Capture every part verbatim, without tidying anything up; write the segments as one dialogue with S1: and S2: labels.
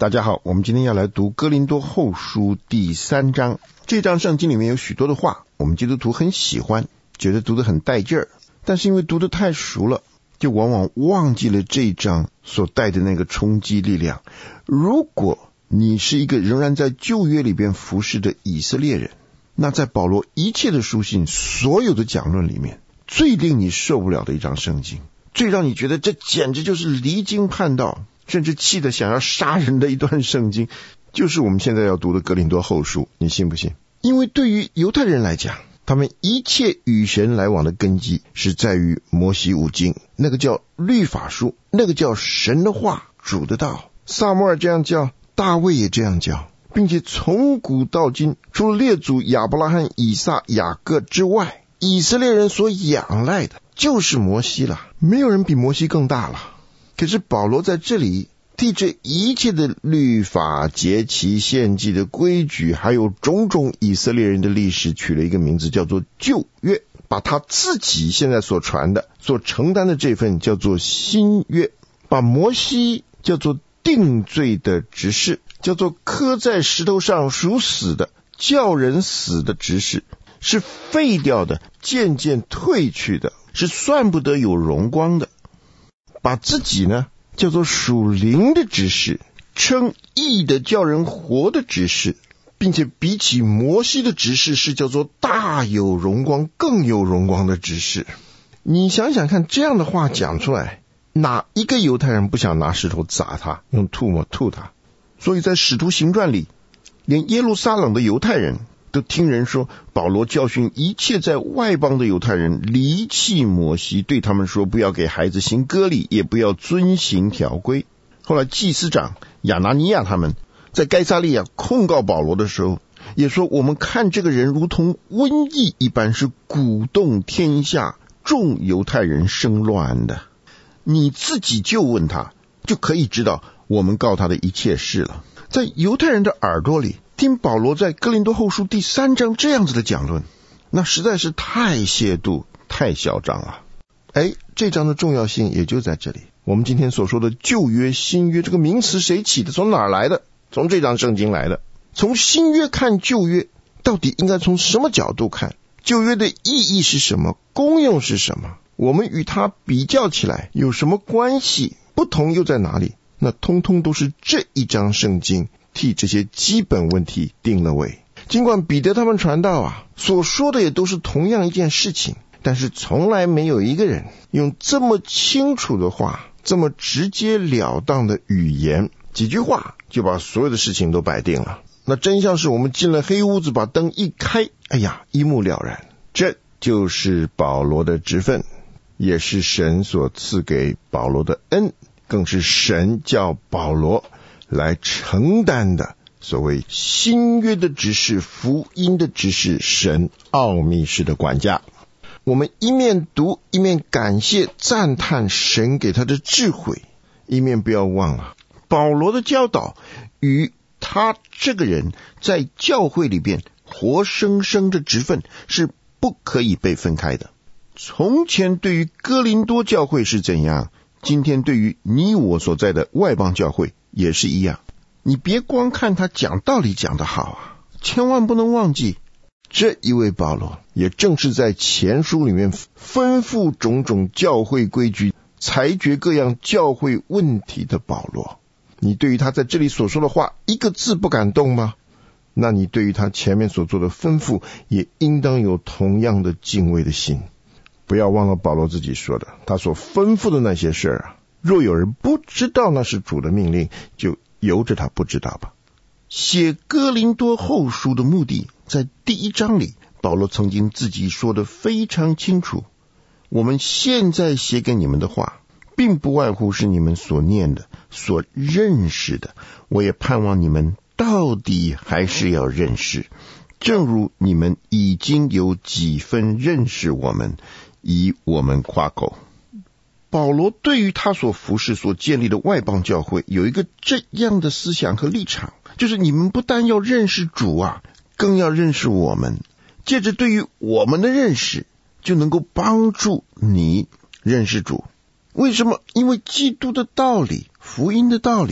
S1: 大家好，我们今天要来读哥林多后书第三章。这章圣经里面有许多的话，我们基督徒很喜欢，觉得读得很带劲儿，但是因为读得太熟了，就往往忘记了这一章所带的那个冲击力量。如果你是一个仍然在旧约里边服侍的以色列人，那在保罗一切的书信，所有的讲论里面，最令你受不了的一章圣经，最让你觉得这简直就是离经叛道，甚至气得想要杀人的一段圣经，就是我们现在要读的哥林多后书。你信不信？因为对于犹太人来讲，他们一切与神来往的根基是在于摩西五经，那个叫律法书，那个叫神的话，主的道。撒母耳这样叫，大卫也这样叫，并且从古到今，除了列祖亚伯拉罕、以撒、雅各之外，以色列人所仰赖的就是摩西了，没有人比摩西更大了。可是保罗在这里替这一切的律法、节期、献祭的规矩，还有种种以色列人的历史，取了一个名字，叫做旧约，把他自己现在所传的、所承担的这份叫做新约，把摩西叫做定罪的执事，叫做刻在石头上属死的、叫人死的执事，是废掉的、渐渐退去的，是算不得有荣光的，把自己呢叫做属灵的执事，称义的、叫人活的执事，并且比起摩西的执事是叫做大有荣光、更有荣光的执事。你想想看，这样的话讲出来，哪一个犹太人不想拿石头砸他，用唾沫吐他？所以在使徒行传里，连耶路撒冷的犹太人都听人说，保罗教训一切在外邦的犹太人离弃摩西，对他们说不要给孩子行割礼，也不要遵行条规。后来祭司长亚拿尼亚他们在该撒利亚控告保罗的时候，也说我们看这个人如同瘟疫一般，是鼓动天下众犹太人生乱的。你自己就问他，就可以知道我们告他的一切事了。在犹太人的耳朵里，听保罗在哥林多后书第三章这样子的讲论，那实在是太亵渎、太嚣张了。哎，这章的重要性也就在这里。我们今天所说的旧约、新约，这个名词谁起的？从哪儿来的？从这章圣经来的。从新约看旧约，到底应该从什么角度看？旧约的意义是什么？功用是什么？我们与它比较起来有什么关系？不同又在哪里？那通通都是这一章圣经替这些基本问题定了位。尽管彼得他们传道啊，所说的也都是同样一件事情，但是从来没有一个人用这么清楚的话，这么直截了当的语言，几句话就把所有的事情都摆定了。那真像是我们进了黑屋子，把灯一开，哎呀，一目了然。这就是保罗的职分，也是神所赐给保罗的恩，更是神叫保罗来承担的所谓新约的执事、福音的执事，神奥秘式的管家。我们一面读，一面感谢赞叹神给他的智慧，一面不要忘了保罗的教导与他这个人在教会里边活生生的职分是不可以被分开的。从前对于哥林多教会是怎样，今天对于你我所在的外邦教会也是一样。你别光看他讲道理讲得好啊，千万不能忘记，这一位保罗也正是在前书里面吩咐种种教会规矩、裁决各样教会问题的保罗。你对于他在这里所说的话一个字不感动吗？那你对于他前面所做的吩咐也应当有同样的敬畏的心。不要忘了保罗自己说的，他所吩咐的那些事啊，若有人不知道那是主的命令，就由着他不知道吧。写哥林多后书的目的，在第一章里保罗曾经自己说得非常清楚，我们现在写给你们的话并不外乎是你们所念的、所认识的，我也盼望你们到底还是要认识，正如你们已经有几分认识我们，以我们夸口。保罗对于他所服侍、所建立的外邦教会有一个这样的思想和立场，就是你们不但要认识主啊，更要认识我们，借着对于我们的认识，就能够帮助你认识主。为什么？因为基督的道理、福音的道理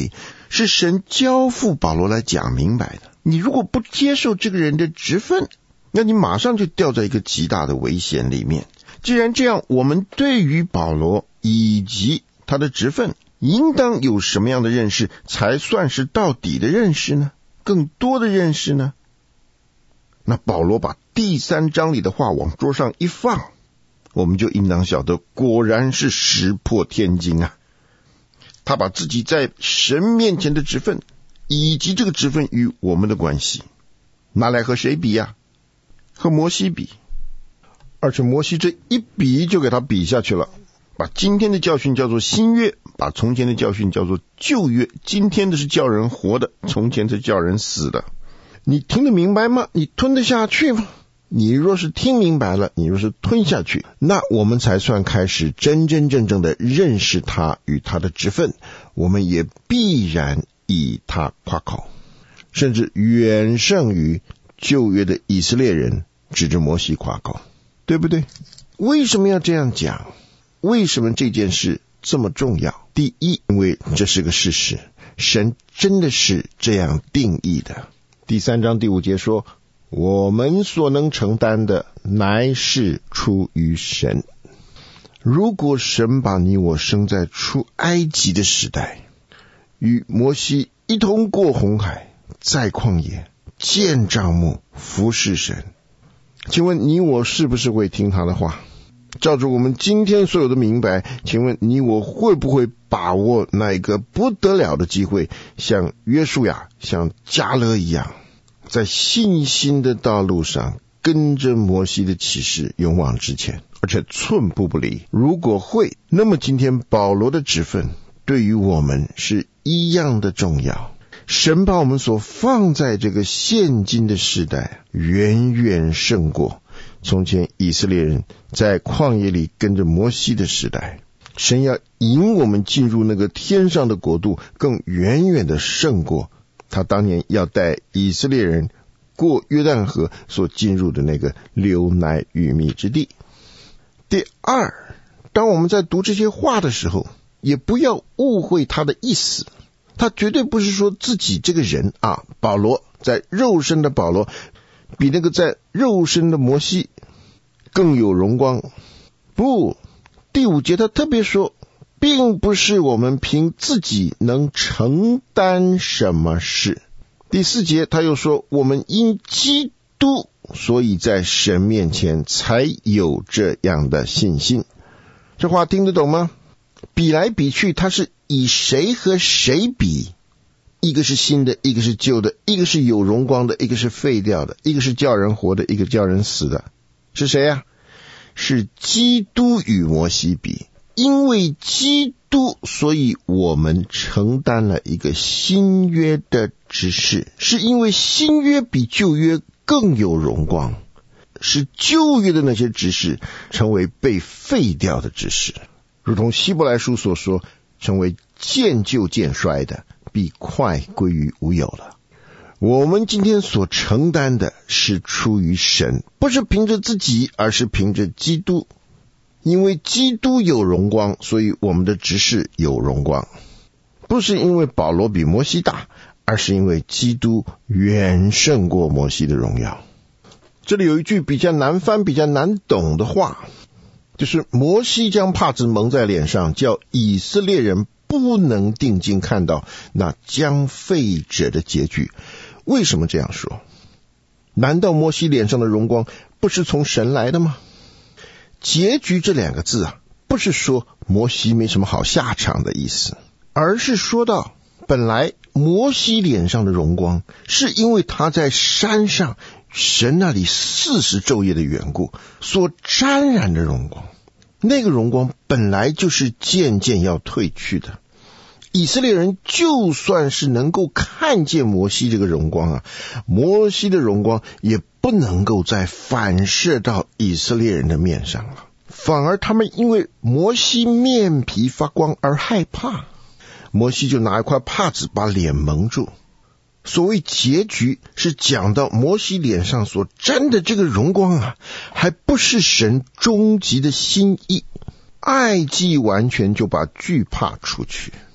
S1: 是神交付保罗来讲明白的。你如果不接受这个人的职分，那你马上就掉在一个极大的危险里面。既然这样，我们对于保罗以及他的职分应当有什么样的认识才算是到底的认识呢？更多的认识呢？那保罗把第三章里的话往桌上一放，我们就应当晓得，果然是石破天惊啊！他把自己在神面前的职分以及这个职分与我们的关系拿来和谁比啊？和摩西比。而且摩西这一比就给他比下去了，把今天的教训叫做新约，把从前的教训叫做旧约。今天的是叫人活的，从前是叫人死的。你听得明白吗？你吞得下去吗？你若是听明白了，你若是吞下去，那我们才算开始真真正正的认识他与他的职分，我们也必然以他夸口，甚至远胜于旧约的以色列人指着摩西夸口，对不对？为什么要这样讲？为什么这件事这么重要？第一，因为这是个事实，神真的是这样定义的。第三章第五节说，我们所能承担的乃是出于神。如果神把你我生在出埃及的时代，与摩西一同过红海，在旷野见帐幕服侍神，请问你我是不是会听他的话？照着我们今天所有的明白，请问你我会不会把握那一个不得了的机会，像约书亚像迦勒一样，在信心的道路上跟着摩西的启示勇往直前，而且寸步不离？如果会，那么今天保罗的职分对于我们是一样的重要。神把我们所放在这个现今的时代远远胜过从前以色列人在旷野里跟着摩西的时代。神要引我们进入那个天上的国度，更远远的胜过他当年要带以色列人过约旦河所进入的那个流奶与蜜之地。第二，当我们在读这些话的时候，也不要误会他的意思。他绝对不是说自己这个人啊，保罗在肉身的保罗比那个在肉身的摩西更有荣光。不，第五节他特别说，并不是我们凭自己能承担什么事。第四节他又说，我们因基督所以在神面前才有这样的信心。这话听得懂吗？比来比去，他是以谁和谁比？一个是新的，一个是旧的，一个是有荣光的，一个是废掉的，一个是叫人活的，一个叫人死的。是谁啊？是基督与摩西比。因为基督，所以我们承担了一个新约的职事。是因为新约比旧约更有荣光，是旧约的那些职事成为被废掉的职事，如同希伯来书所说，成为渐旧渐衰的，必快归于无有了。我们今天所承担的是出于神，不是凭着自己，而是凭着基督。因为基督有荣光，所以我们的职事有荣光。不是因为保罗比摩西大，而是因为基督远胜过摩西的荣耀。这里有一句比较难翻比较难懂的话，就是摩西将帕子蒙在脸上，叫以色列人不能定睛看到那将废者的结局。为什么这样说？难道摩西脸上的荣光不是从神来的吗？结局这两个字啊，不是说摩西没什么好下场的意思，而是说到本来摩西脸上的荣光是因为他在山上神那里四十昼夜的缘故所沾染的荣光，那个荣光本来就是渐渐要褪去的。以色列人就算是能够看见摩西这个荣光啊，摩西的荣光也不能够再反射到以色列人的面上了，反而他们因为摩西面皮发光而害怕，摩西就拿一块帕子把脸蒙住。所谓结局是讲到摩西脸上所沾的这个荣光啊，还不是神终极的心意，爱既完全就把惧怕出去。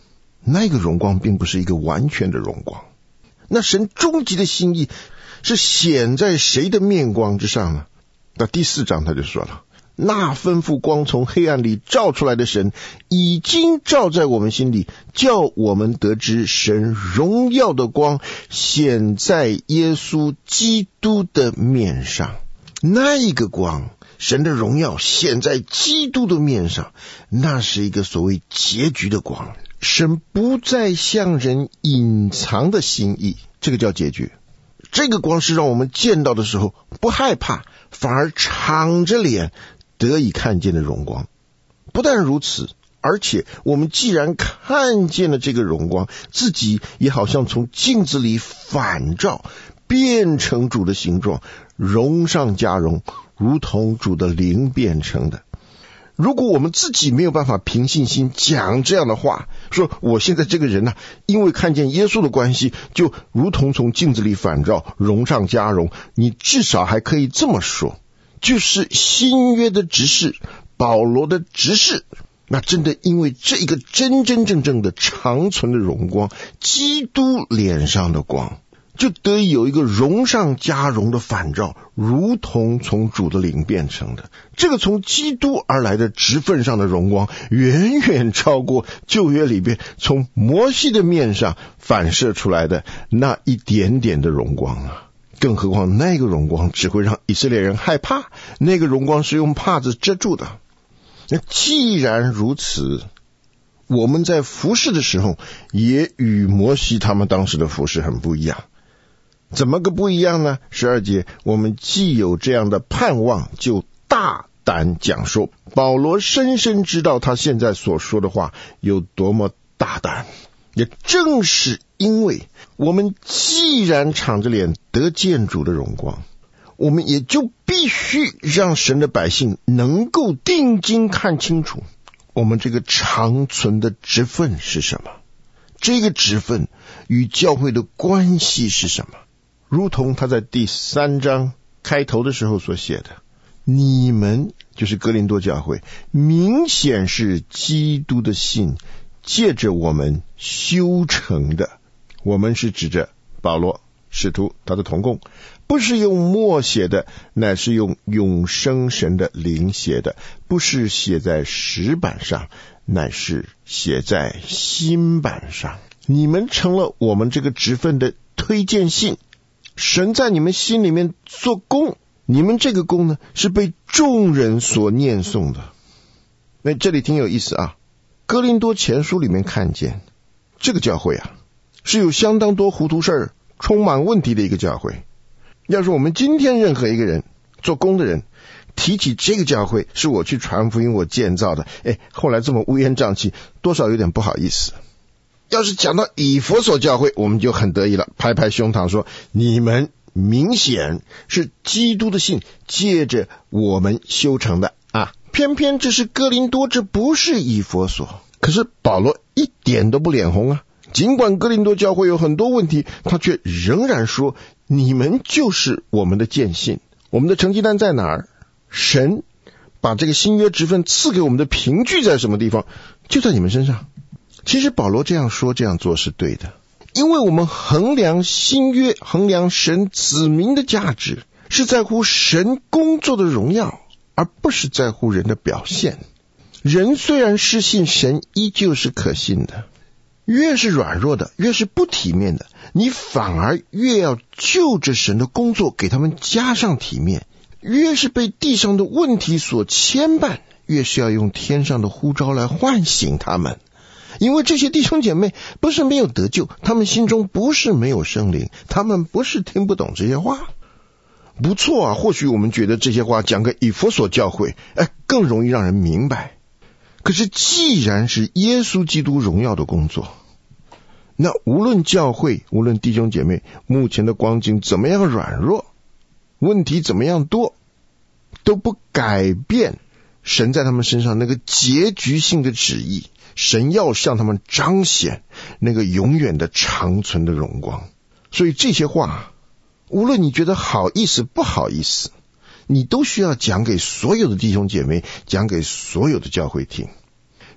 S1: 那个荣光并不是一个完全的荣光。那神终极的心意是显在谁的面光之上呢？那第四章他就说了，那吩咐光从黑暗里照出来的神，已经照在我们心里，叫我们得知神荣耀的光显在耶稣基督的面上。那一个光，神的荣耀显在基督的面上，那是一个所谓结局的光，神不再向人隐藏的心意，这个叫结局。这个光是让我们见到的时候不害怕，反而敞着脸得以看见的荣光。不但如此，而且我们既然看见了这个荣光，自己也好像从镜子里反照，变成主的形状，荣上加荣，如同主的灵变成的。如果我们自己没有办法凭信心讲这样的话，说我现在这个人啊，因为看见耶稣的关系，就如同从镜子里反照，荣上加荣，你至少还可以这么说，就是新约的执事，保罗的执事，那真的因为这一个真真正正的长存的荣光，基督脸上的光，就得以有一个荣上加荣的反照，如同从主的灵变成的。这个从基督而来的职分上的荣光，远远超过旧约里边从摩西的面上反射出来的那一点点的荣光啊！更何况那个荣光只会让以色列人害怕，那个荣光是用帕子遮住的。那既然如此，我们在服侍的时候也与摩西他们当时的服侍很不一样。怎么个不一样呢？十二节，我们既有这样的盼望，就大胆讲说。保罗深深知道他现在所说的话有多么大胆，也正是因为我们既然敞着脸得见主的荣光，我们也就必须让神的百姓能够定睛看清楚我们这个长存的职分是什么，这个职分与教会的关系是什么。如同他在第三章开头的时候所写的，你们就是哥林多教会，明显是基督的信借着我们修成的。我们是指着保罗使徒他的同工，不是用墨写的，乃是用永生神的灵写的，不是写在石板上，乃是写在心板上。你们成了我们这个职分的推荐信，神在你们心里面做工，你们这个工呢，是被众人所念诵的。那这里挺有意思啊，哥林多前书里面看见这个教会啊，是有相当多糊涂事儿，充满问题的一个教会。要是我们今天任何一个人做工的人提起这个教会是我去传福音我建造的，哎，后来这么乌烟瘴气，多少有点不好意思。要是讲到以弗所教会，我们就很得意了，拍拍胸膛说，你们明显是基督的信借着我们修成的啊！偏偏这是哥林多，这不是以弗所。可是保罗一点都不脸红啊，尽管哥林多教会有很多问题，他却仍然说，你们就是我们的荐信。我们的成绩单在哪儿？神把这个新约职分赐给我们的凭据在什么地方？就在你们身上。其实保罗这样说这样做是对的，因为我们衡量新约，衡量神子民的价值，是在乎神工作的荣耀，而不是在乎人的表现。人虽然失信，神依旧是可信的。越是软弱的，越是不体面的，你反而越要就着神的工作给他们加上体面。越是被地上的问题所牵绊，越是要用天上的呼召来唤醒他们。因为这些弟兄姐妹不是没有得救，他们心中不是没有圣灵，他们不是听不懂这些话。不错啊，或许我们觉得这些话讲给以弗所教会，哎，更容易让人明白。可是既然是耶稣基督荣耀的工作，那无论教会，无论弟兄姐妹目前的光景怎么样软弱，问题怎么样多，都不改变神在他们身上那个结局性的旨意。神要向他们彰显那个永远的长存的荣光。所以这些话，无论你觉得好意思不好意思，你都需要讲给所有的弟兄姐妹，讲给所有的教会听。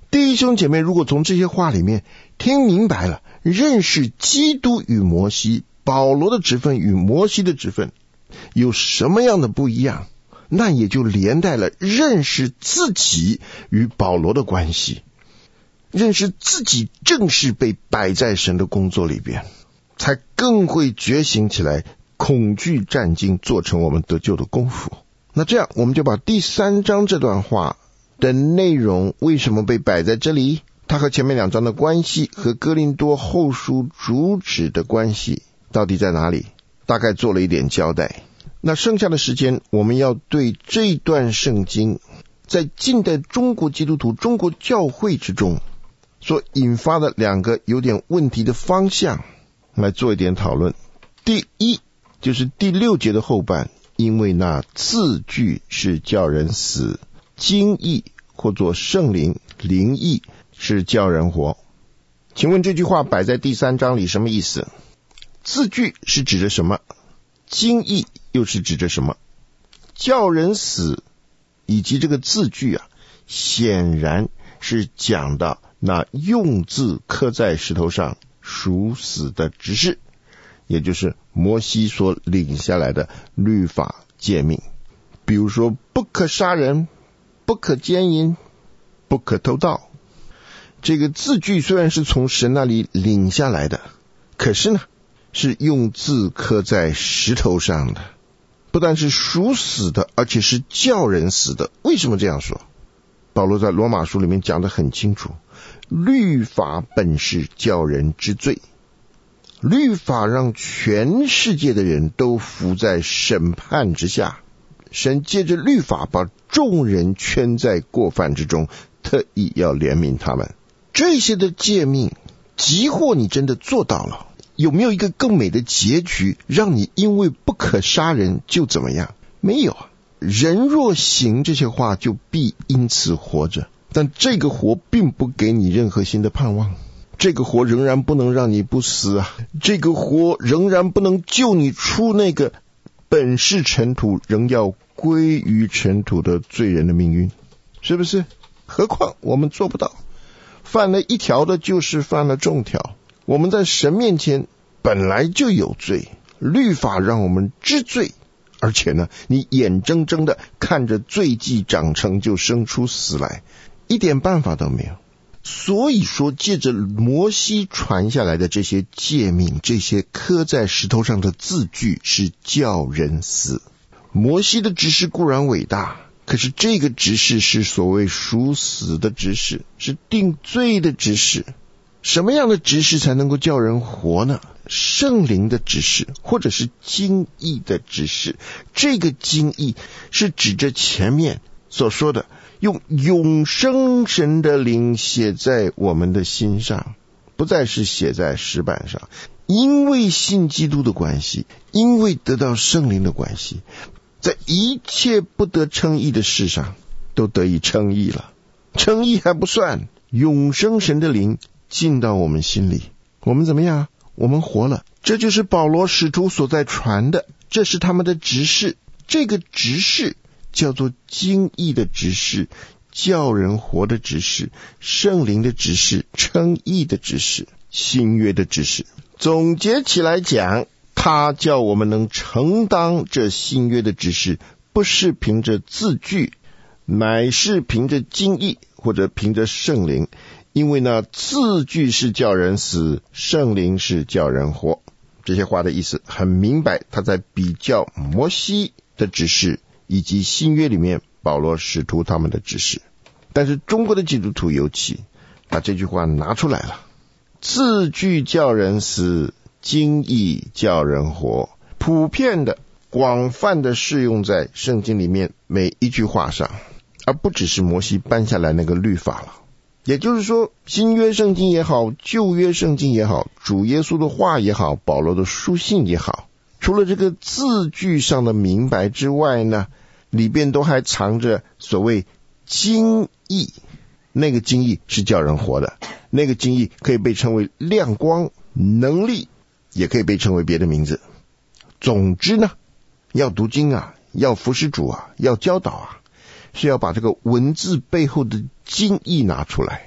S1: 弟兄姐妹，如果从这些话里面听明白了，认识基督与摩西，保罗的职分与摩西的职分有什么样的不一样，那也就连带了认识自己与保罗的关系，认识自己正是被摆在神的工作里边，才更会觉醒起来，恐惧战兢，做成我们得救的功夫。那这样我们就把第三章这段话的内容为什么被摆在这里，它和前面两章的关系，和哥林多后书主旨的关系到底在哪里，大概做了一点交代。那剩下的时间，我们要对这段圣经在近代中国基督徒、中国教会之中所引发的两个有点问题的方向来做一点讨论。第一，就是第六节的后半，因为那字句是叫人死，经义或作圣灵，灵义是叫人活。请问这句话摆在第三章里什么意思？字句是指着什么？经义又是指着什么？叫人死以及这个字句啊，显然是讲到那用字刻在石头上属死的执事，也就是摩西所领下来的律法诫命。比如说不可杀人，不可奸淫，不可偷盗。这个字句虽然是从神那里领下来的，可是呢是用字刻在石头上的，不但是属死的，而且是叫人死的。为什么这样说？保罗在罗马书里面讲得很清楚，律法本是叫人知罪，律法让全世界的人都伏在审判之下，神借着律法把众人圈在过犯之中，特意要怜悯他们。这些的诫命，即或你真的做到了，有没有一个更美的结局，让你因为不可杀人就怎么样？没有啊。人若行这些话，就必因此活着，但这个活并不给你任何新的盼望，这个活仍然不能让你不死啊，这个活仍然不能救你出那个本是尘土仍要归于尘土的罪人的命运，是不是？何况我们做不到，犯了一条的就是犯了众条，我们在神面前本来就有罪，律法让我们知罪，而且呢，你眼睁睁的看着罪迹长成就生出死来，一点办法都没有。所以说借着摩西传下来的这些诫命，这些刻在石头上的字句是叫人死。摩西的指示固然伟大，可是这个指示是所谓属死的指示，是定罪的指示。什么样的指示才能够叫人活呢？圣灵的指示，或者是经义的指示。这个经义是指着前面所说的，用永生神的灵写在我们的心上，不再是写在石板上。因为信基督的关系，因为得到圣灵的关系，在一切不得称义的事上都得以称义了。称义还不算，永生神的灵进到我们心里，我们怎么样？我们活了。这就是保罗使徒所在传的，这是他们的执事。这个执事叫做经义的执事，叫人活的执事，圣灵的执事，称义的执事，新约的执事。总结起来讲，他叫我们能承当这新约的执事，不是凭着字句，乃是凭着经义，或者凭着圣灵。因为呢，字句是叫人死，圣灵是叫人活。这些话的意思很明白，他在比较摩西的指示以及新约里面保罗使徒他们的指示。但是中国的基督徒尤其把这句话拿出来了，字句叫人死，经义叫人活，普遍的广泛的适用在圣经里面每一句话上，而不只是摩西颁下来那个律法了。也就是说，新约圣经也好，旧约圣经也好，主耶稣的话也好，保罗的书信也好，除了这个字句上的明白之外呢，里边都还藏着所谓经义。那个经义是叫人活的，那个经义可以被称为亮光、能力，也可以被称为别的名字。总之呢，要读经啊，要服侍主啊，要教导啊，是要把这个文字背后的经义拿出来，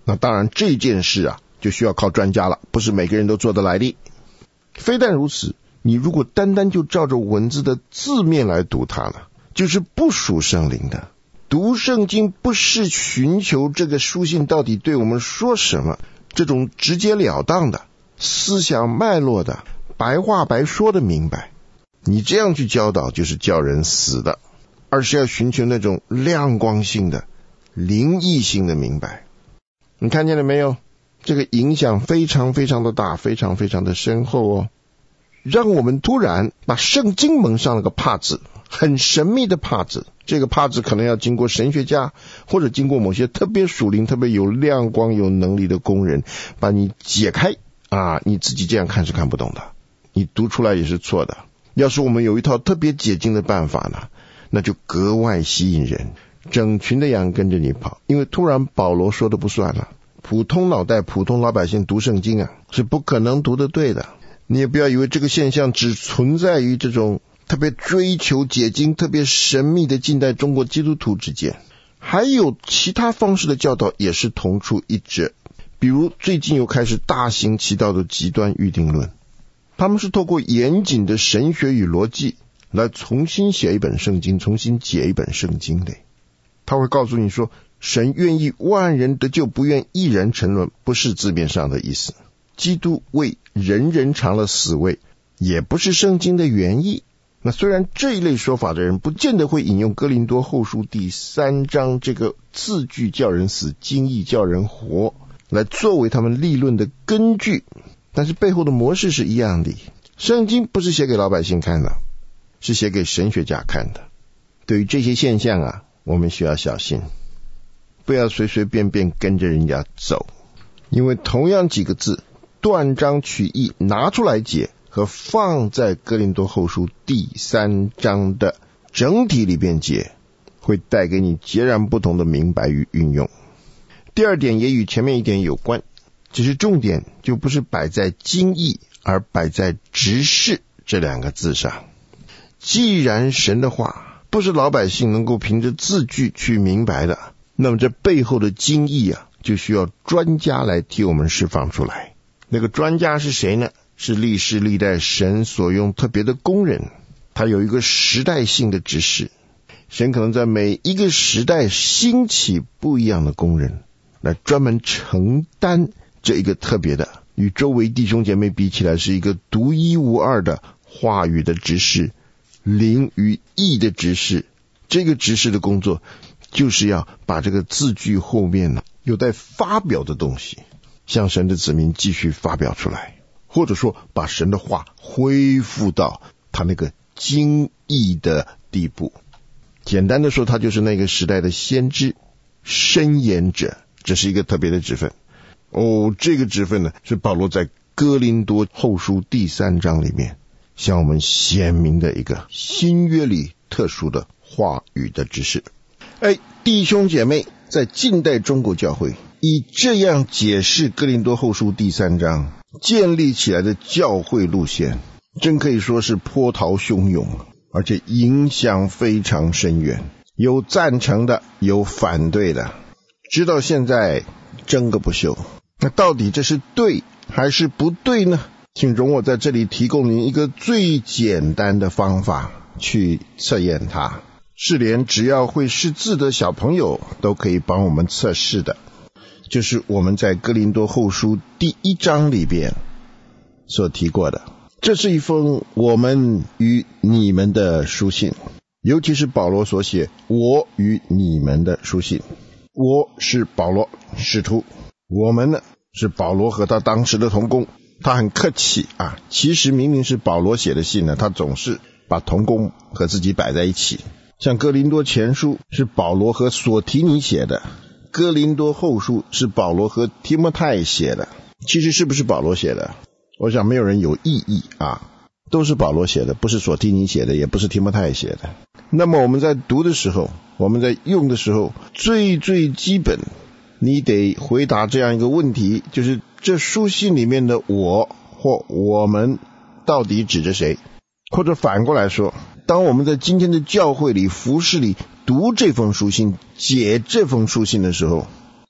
S1: 那当然这件事啊就需要靠专家了，不是每个人都做得来的。非但如此，你如果单单就照着文字的字面来读它了，就是不属圣灵的。读圣经不是寻求这个书信到底对我们说什么，这种直截了当的思想脉络的白话白说的明白，你这样去教导就是叫人死的，而是要寻求那种亮光性的灵异性的明白。你看见了没有？这个影响非常非常的大，非常非常的深厚哦，让我们突然把圣经蒙上了个帕子，很神秘的帕子。这个帕子可能要经过神学家，或者经过某些特别属灵特别有亮光有能力的工人把你解开啊，你自己这样看是看不懂的，你读出来也是错的。要是我们有一套特别解经的办法呢，那就格外吸引人，整群的羊跟着你跑。因为突然保罗说的不算了，普通脑袋普通老百姓读圣经啊是不可能读得对的。你也不要以为这个现象只存在于这种特别追求解经特别神秘的近代中国基督徒之间，还有其他方式的教导也是同出一辙。比如最近又开始大行其道的极端预定论，他们是透过严谨的神学与逻辑来重新写一本圣经，重新解一本圣经的。他会告诉你说，神愿意万人得救，不愿一人沉沦，不是字面上的意思。基督为人人尝了死味，也不是圣经的原意。那虽然这一类说法的人不见得会引用哥林多后书第三章这个字句叫人死，经义叫人活来作为他们立论的根据，但是背后的模式是一样的。圣经不是写给老百姓看的，是写给神学家看的。对于这些现象啊，我们需要小心，不要随随便便跟着人家走。因为同样几个字，断章取义拿出来解，和放在哥林多后书第三章的整体里边解，会带给你截然不同的明白与运用。第二点也与前面一点有关，只是重点就不是摆在经义，而摆在执事这两个字上。既然神的话不是老百姓能够凭着字句去明白的，那么这背后的经义啊，就需要专家来替我们释放出来。那个专家是谁呢？是历世历代神所用特别的工人，他有一个时代性的指示。神可能在每一个时代兴起不一样的工人，来专门承担这一个特别的，与周围弟兄姐妹比起来是一个独一无二的话语的指示，灵与义的指示。这个指示的工作就是要把这个字句后面呢有待发表的东西，向神的子民继续发表出来，或者说把神的话恢复到他那个精义的地步。简单的说，他就是那个时代的先知申言者，这是一个特别的职分。哦，这个职分呢，是保罗在哥林多后书第三章里面向我们显明的一个新约里特殊的话语的指示。哎，弟兄姐妹，在近代中国教会以这样解释哥林多后书第三章建立起来的教会路线，真可以说是波涛汹涌，而且影响非常深远，有赞成的，有反对的，直到现在争个不休。那到底这是对还是不对呢？请容我在这里提供您一个最简单的方法去测验它，是连只要会识字的小朋友都可以帮我们测试的，就是我们在哥林多后书第一章里边所提过的。这是一封我们与你们的书信，尤其是保罗所写我与你们的书信。我是保罗使徒，我们呢是保罗和他当时的同工。他很客气啊，其实明明是保罗写的信呢，他总是把同工和自己摆在一起。像哥林多前书是保罗和所提尼写的，哥林多后书是保罗和提摩太写的。其实是不是保罗写的，我想没有人有异议啊，都是保罗写的，不是所提尼写的，也不是提摩太写的。那么我们在读的时候，我们在用的时候，最最基本你得回答这样一个问题，就是这书信里面的我或我们到底指着谁？或者反过来说，当我们在今天的教会里服事里读这封书信解这封书信的时候，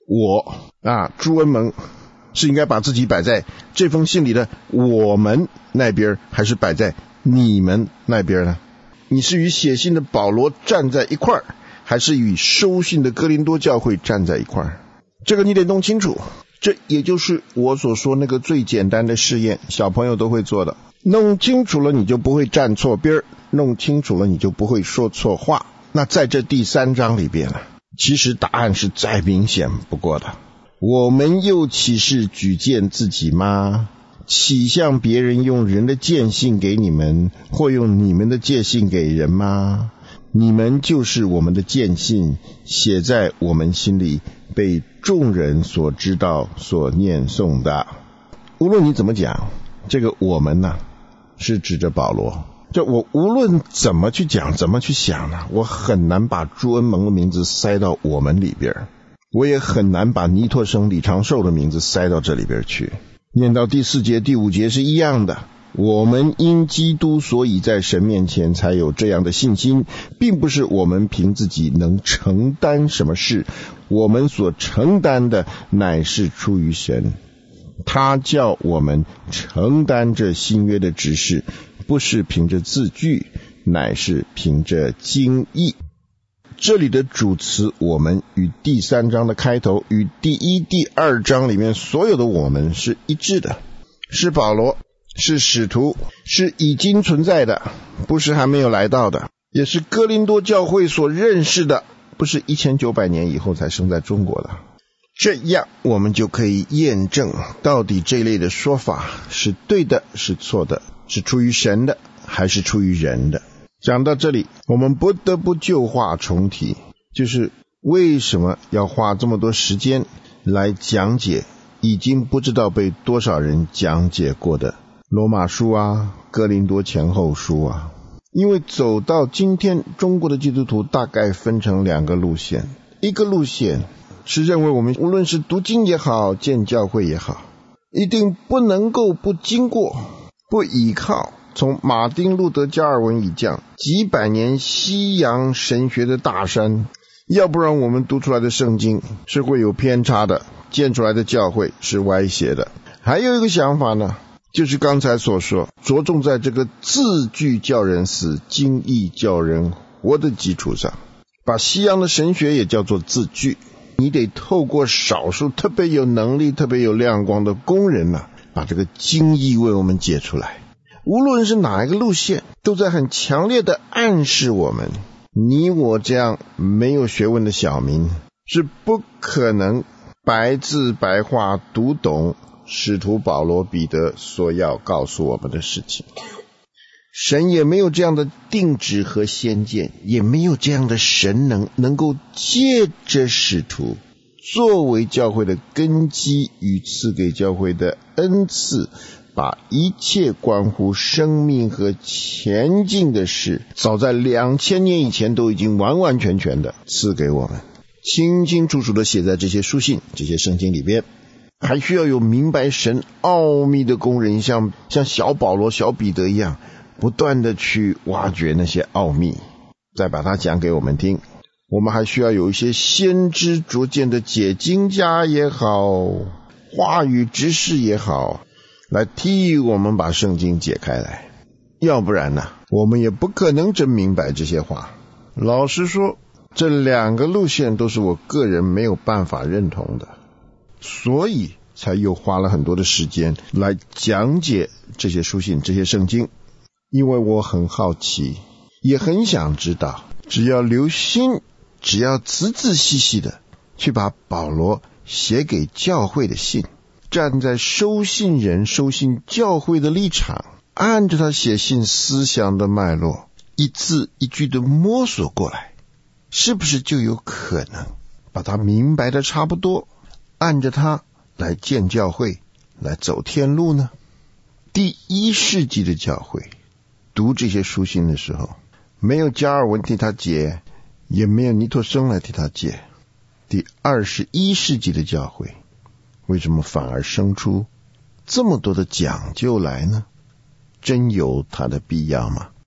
S1: 我啊，朱恩蒙是应该把自己摆在这封信里的我们那边，还是摆在你们那边呢？你是与写信的保罗站在一块儿，还是与收信的哥林多教会站在一块儿？这个你得弄清楚。这也就是我所说那个最简单的试验，小朋友都会做的。弄清楚了你就不会站错边儿，弄清楚了你就不会说错话。那在这第三章里边呢，其实答案是再明显不过的。我们又岂是举荐自己吗？岂向别人用人的荐信给你们，或用你们的荐信给人吗？你们就是我们的荐信，写在我们心里，被众人所知道，所念诵的。无论你怎么讲，这个我们呢，是指着保罗。这我无论怎么去讲，怎么去想呢，我很难把朱恩蒙的名字塞到我们里边，我也很难把尼托生、李长寿的名字塞到这里边去。念到第四节、第五节是一样的。我们因基督所以在神面前才有这样的信心，并不是我们凭自己能承担什么事，我们所承担的乃是出于神。他叫我们承担这新约的指示，不是凭着字句，乃是凭着经意。这里的主词我们与第三章的开头，与第一、第二章里面所有的我们是一致的，是保罗，是使徒，是已经存在的，不是还没有来到的，也是哥林多教会所认识的，不是一千九百年以后才生在中国的。这样我们就可以验证到底这类的说法是对的，是错的，是出于神的，还是出于人的。讲到这里，我们不得不旧话重提，就是为什么要花这么多时间来讲解已经不知道被多少人讲解过的罗马书啊、哥林多前后书啊。因为走到今天，中国的基督徒大概分成两个路线。一个路线是认为我们无论是读经也好，建教会也好，一定不能够不经过，不依靠从马丁路德加尔文以降几百年西洋神学的大山，要不然我们读出来的圣经是会有偏差的，建出来的教会是歪斜的。还有一个想法呢，就是刚才所说，着重在这个字句叫人死，经意叫人活的基础上，把西洋的神学也叫做字句。你得透过少数特别有能力、特别有亮光的工人呢、啊，把这个经意为我们解出来。无论是哪一个路线，都在很强烈的暗示我们，你我这样没有学问的小民是不可能白字白话读懂使徒保罗彼得所要告诉我们的事情。神也没有这样的定旨和先见，也没有这样的神能能够借着使徒作为教会的根基与赐给教会的恩赐，把一切关乎生命和前进的事，早在两千年以前都已经完完全全的赐给我们，清清楚楚的写在这些书信、这些圣经里边。还需要有明白神奥秘的工人，像像小保罗、小彼得一样，不断的去挖掘那些奥秘，再把它讲给我们听。我们还需要有一些先知逐渐的解经家也好，话语执事也好，来替我们把圣经解开来。要不然呢，我们也不可能真明白这些话。老实说，这两个路线都是我个人没有办法认同的，所以才又花了很多的时间来讲解这些书信、这些圣经。因为我很好奇，也很想知道，只要留心，只要仔仔细细的去把保罗写给教会的信，站在收信人、收信教会的立场，按着他写信思想的脉络，一字一句的摸索过来，是不是就有可能把它明白的差不多，按着它来建教会，来走天路呢？第一世纪的教会读这些书信的时候，没有加尔文替他解，也没有尼托生来替他解。第二十一世纪的教会为什么反而生出这么多的讲究来呢？真有它的必要吗？